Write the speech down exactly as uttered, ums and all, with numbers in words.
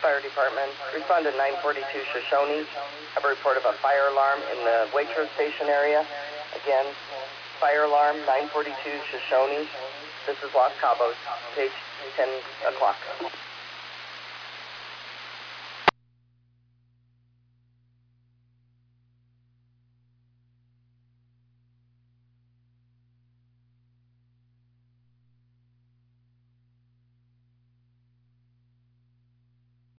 Fire Department. Respond to nine forty-two Shoshone. Have a report of a fire alarm in the Waitrose Station area. Again, fire alarm, nine forty-two Shoshone. This is Los Cabos, page ten o'clock.